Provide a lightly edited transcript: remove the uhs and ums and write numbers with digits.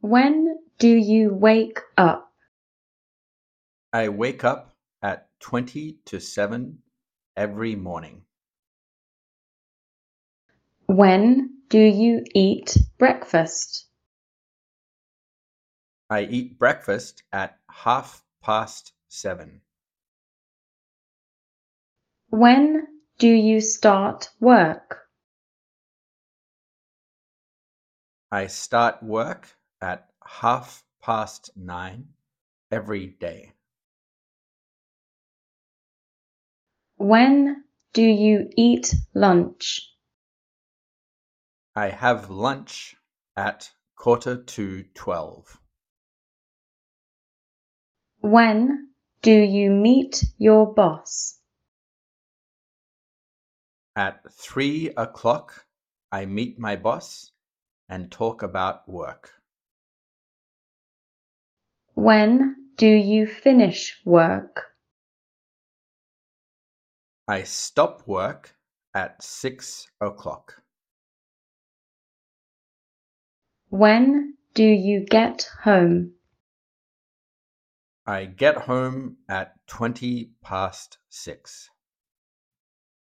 When do you wake up? I wake up at 20 to 7 every morning. When do you eat breakfast? I eat breakfast at 7:30. When do you start work? I start work at 9:30 every day. When do you eat lunch? I have lunch at 11:45. When do you meet your boss? At 3 o'clock, I meet my boss and talk about work. When do you finish work? I stop work at 6 o'clock. When do you get home? I get home at 6:20.